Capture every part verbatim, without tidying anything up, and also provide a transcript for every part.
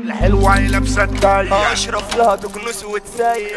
الحلوة لابسة الداية اشرف لها تكنس وتسايق.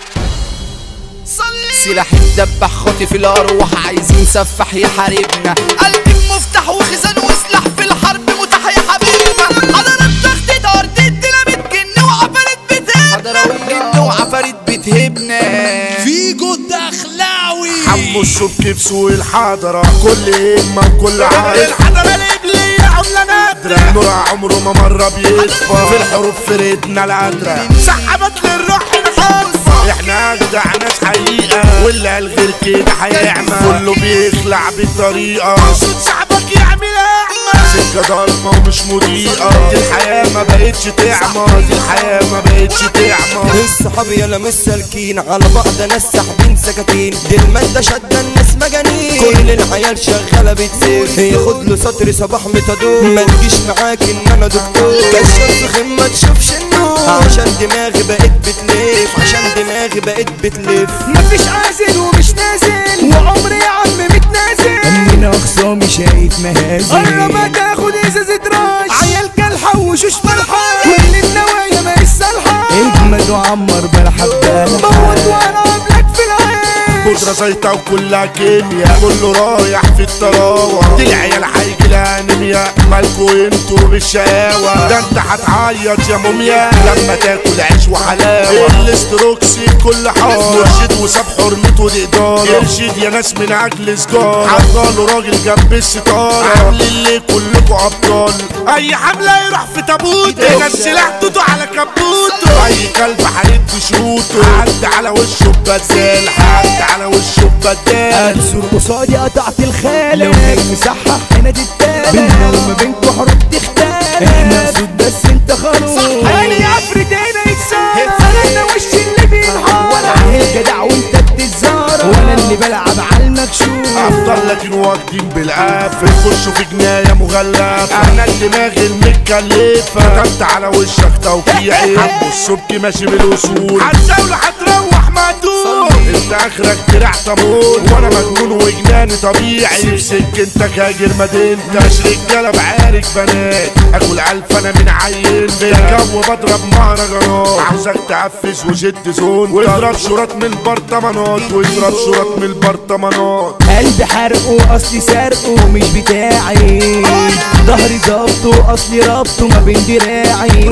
سلاح الدبح خاطف الارواح عايزين سفاح يحاربنا. قلبي مفتاح وخزان وسلاح في الحرب متاح يا حبيبنا. حضرات تخطيط ارض الديناميت جن وعفاريت بتهبنا. جن وعفاريت بتهبنا. فيجو الدخلاوي حمو الشبك في سوق الحضرة كل همة وكل عارف. الحضرة الإبلية عملة نادرة نورها عمره ما مرة بيطفى في الحروف فرقتنا القادرة. سحبت للروح الحرفة احنا اجدع ناس حقيقة واللي قال غير كده هيعمى. كله بيخلع بالطريقة صوت شعبك يعمل أعمى. سكة ضلمة ومش مضيئة. دي الحياة ما بقتش تعمى. دي الحياة ما بقتش تعمى. الصحاب يلا مش سالكين على بعض ناس ساحبين سكاكين. دي المادة شادة الناس مجانين. كل العيال شغالة بتسير ياخد له سطر صباح متدور. ما تجيش معاك ان انا دكتور كشف في خيم ما تشوفش النور. عشان دماغي بقت بتلف عشان دماغي بقت بتلف. مفيش عازل ومش نازل وعمري يا عم متنازل. من اخصامي شايف مهازل. قرب ما تاخد ازازة راش. عيال كالحة وشوش ملحة. كل النوايا ما السلحة. اجمد وعمر بلا حبانة. موت وانا قبلك في العين. بودرة زيطة وكلها كيمياء. كله رايح في الطراوة. دي العيال هيجي لها انيميا. مالكوا انتوا بالشقاوة. ده انت هتعيط يا موميا لما تاكل عيش وحلاوة. الاستروكسي كل حارة. مرشد وساب حرمته دي إدارة. يرشد يا ناس من أجل سجارة. حطاله راجل جنب الستارة. عاملين ليه كلكوا أبطال. أي حملة يروح في تابوته. هنا السلاح توتو على كبوته. أي كلب هيدي شروطه. عدى على وشه ببدال. عدى على وشه ببدال. انصر قصادي قطعت الخالة. لو هي مسحح هنا دي التالة. بينا وما بينكوا حروب تختلف. احنا صوت بس انت خروف. عيني عفريت هنا يتسار. انا وش اللي بينهار. وانا عيل جدع وانت بتتزار. وانا اللي بلعب على المكشوف. افضل لكن واخدين بالقافل. خشوا في جناية مغلفة. انا دماغي المتكلفة. كتبت على وشك توقيعي. حمو السبكي ماشي بالاصول. عالزاولة هتروح مقتول. انت اخرك دراع طابور. وانا مجنون وجناني طبيعي. سيب سكنتك هاجر مدينتك. مش رجالة بعارك بنات. اكل الف انا من عين. في الجو بضرب مهرجانات. عاوزك تقفز وشد زون. واضرب شراط من البرطمانات. واضرب شراط من البرطمانات. قلبي حرقه اصلي سرقه مش بتاعي. ظهري ظبطه اصلي ربطه ما بين دراعي.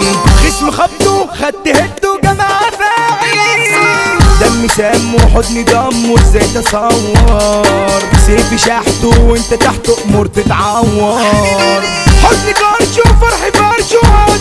خصم خبطه خدت هده جماعة فاعي. دمي سم وحضني دم وازاي تصور. سيفي شحته وانت تحته امور تتعور. حضني كرش وفرحي فرش وقاعد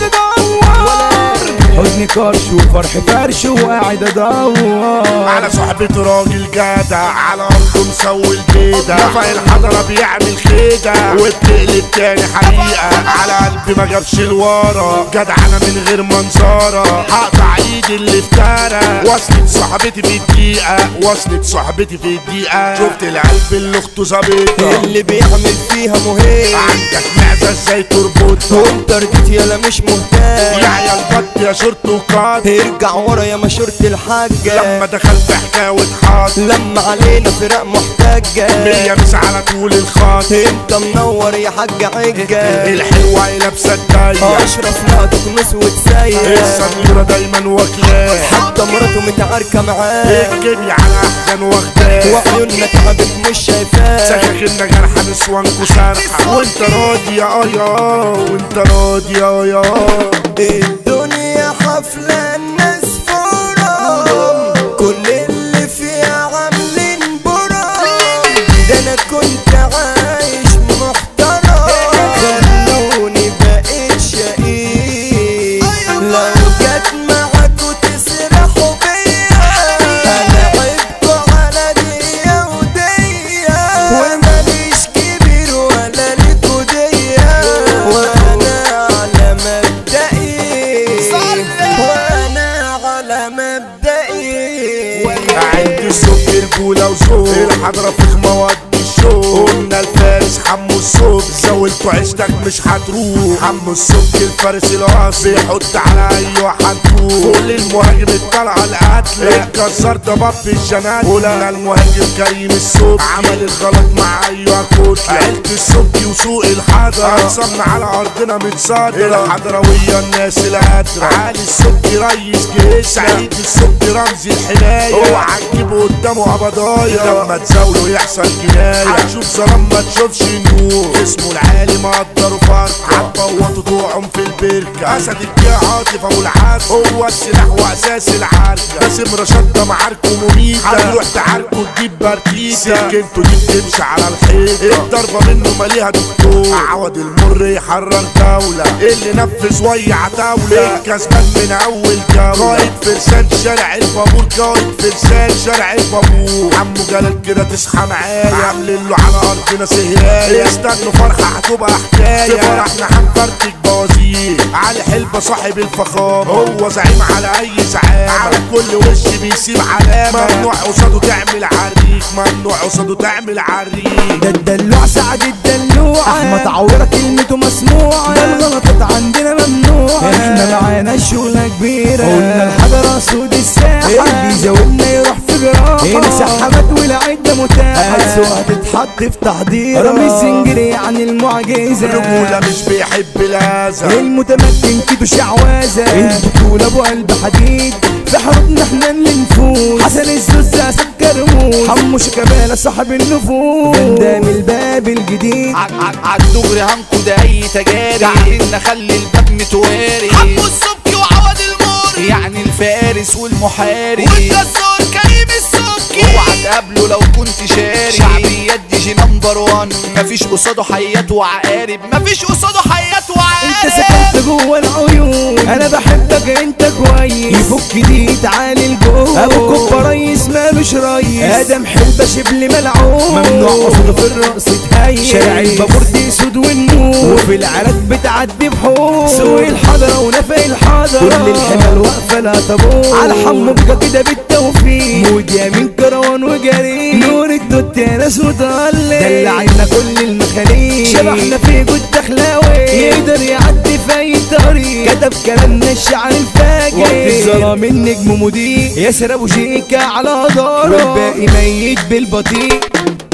ادور. حضني كرش وفرحي فرش وقاعد ادور. على صحبة راجل جدع. على ارضه مسوي البيدة. رفع الحضرة بيعمل خيدة. وبتقلب تاني حقيقة. على قلبي ما جابش الورا. جدع انا من غير منظرة. هقطع ايدي اللي افترى. وصلت صحبتي في الدقيقة. وصلت صحبتي في الدقيقة. شفت القلب اللي اخته ظابطة. اللي بيعمل فيها مهم. عندك معزة ازاي تربطها. وانت رديت يلا مش مهتم. يا عيال بط يا شرط وقاد. ارجع ورا يا مشورة الحاجة. لما دخلت حكاية واتحط. لما علينا فراق محتاجة. مية مس على طول الخط. انت منور يا حاج عجة. الحلوة لابسة الداية. اشرف لها تكنس وتسايق. السنورة دايما واكلاه. حتى مراته متعاركة معاه. الكيميا على احزان واخداه. وعيوننا تعبت مش شايفاه. سكاكيننا جرحة نسوانكو سارحة. وانت راضي يا يا وانت راضي يا يا. الدنيا حفلة الناس فرام. كل اللي فيها عاملين برام. ده انا كنت عايش محترم. خلوني بقيت شقيق. لو جت معاكوا تسرحوا بيا. انا عبكوا على ديا وديا. وماليش كبير ولا ليكوا ديا. وانا على مبدئي. وانا على مبدئي. عندي الصبح رجولة وذوق. الحضرة في مواد الشوق. قلنا الفارس حمو الصوت زاولتوا عشتك مش هتروح. حمو الصوت الفارس الاصلي بيحط على اي واحد فوق المهاجم الطلعه القتل اتكسر ضباب في الجنات. ولا المهاجم كريم الصوت عمل الغلط مع ايوه كوت. عيلة الصبي وسوق الحضر اقسمنا على ارضنا متصدر. الحضرويه الناس القادره علي الصبي ريس جيش. سعيد الصبي رمز الحمايه اوعى تجيبه قدامه قبضايا. لما تزاوله يحصل جنايه هتشوف ظلام ما تشوفش نور. اسمه العالي مقدره فرقه هتبوظوا طوعهم في البركه. اسد الجيع عاطف ابو العز هو السلاح واساس العركه. باسم رشاد ده معاركه مميته هتروح تعاركه تجيب برتيته. سكنته دي بتمشي على الحيطه الضربه منه ماليها دكتور. عوض المر يحرر دوله اللي نفذ ويع دوله. الكسبان من اول جوله قائد فرسان شارع البابور. قائد فرسان شارع البابور. عمو جلال كده تصحى معايا عاملين له على ارضنا سهرايه. استنوا فرحه هتبقى حكايه في فرحنا هنفرتك بوازير. علي حلبة صاحب الفخامه هو زعيم على اي زعامه. على كل وش بيسيب علامه ممنوع قصاده تعمل عريك. ممنوع قصاده تعمل عريك. ده الدلوع سعد الدلوع احمد عوره كلمته مسموعه. ده الغلطات عندنا ممنوعه احنا معانا الشغله كبيره. قلنا الحضره سود الساحه اللي يزاولنا يروح في جراحه. هنا سحبت والعده متاحه السوق هتتحط في تحضير. رامي الزنجري عن المعجزه الرجوله مش بيحب الاذى. المتمكن كيدو شعوذه البطوله ابو قلب حديد. في حروبنا احنا اللي نفوز. حسن الزوزة اسد كرموز. حمو شيكابالا صاحب النفوذ. بندام الباب الجديد عالدغري هنقود اي تجاري. قاعدين نخلي الباب متواري. حمو السبكي وعوض الموري يعني الفارس والمحارب. والجزار كريم السبكي اوعى تقابله لو كنت شاري. شعبيات دي جي نمبر وان مفيش قصاده حيات وعقارب. مفيش قصاده حيات وعقارب. انت سكنت جوه العيون انا بحبك انت كويس. يفك دي تعالي لجوه ابو كوبا ريس مالوش ريس. ادم حلبة شبل ملعون ممنوع قصده في الرقص تهيس. شارع البابور دي سود والنور وفي العراك بتعدي بحور. سوق الحضرة ونفق الحضرة كل الحمل واقفة لا طابور. على حمو بقى كده بالتوفيق مود يمين كروان وجري. نور الدوت يا ناس مضلل دلعنا كل المخاليق. شبحنا في جود دخلاوي يقدر يعدي في اي طريق. كتب كلامنا الشعر الفاجر وقت الظلام النجم مضيء. ياسر ابو شيكة على داره والباقي ميت بالبطيء.